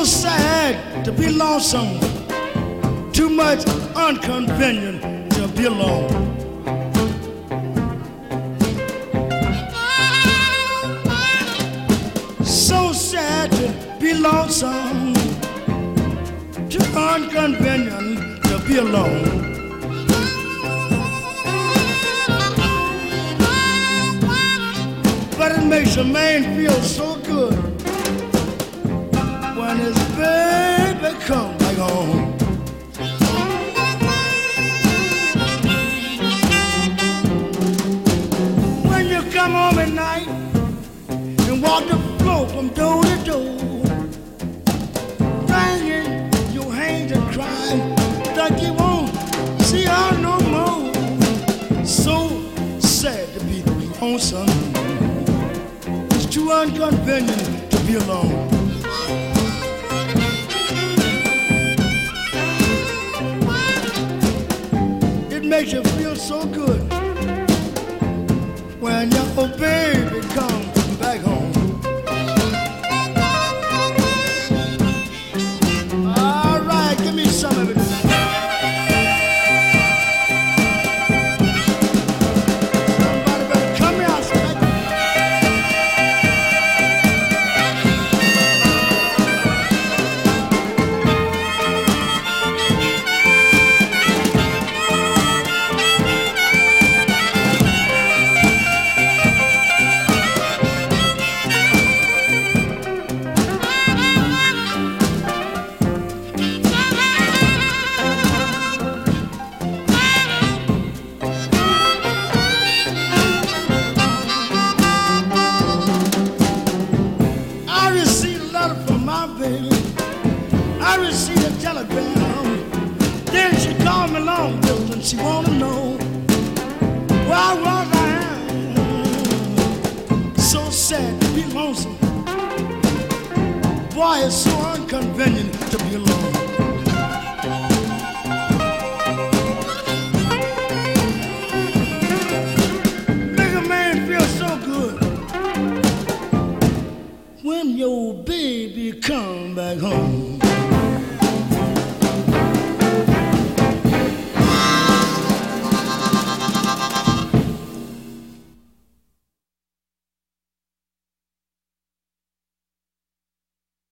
So sad to be lonesome, too much inconvenient to be alone. So sad to be lonesome, too inconvenient to be alone. But it makes a man feel so good when his baby comes back home. When you come home at night and walk the floor from door to door, wringing your hands and crying like you won't see her no more. So sad to be lonesome, it's too inconvenient to be alone. It makes you feel so good when your baby comes back home. All right, give me some of it. Somebody better come here, son. I received a telegram. Then she called me long distance. She wanna know where was I am. So sad to be lonesome. Boy, it's so inconvenient to be alone. Make a man feel so good when your baby come back home.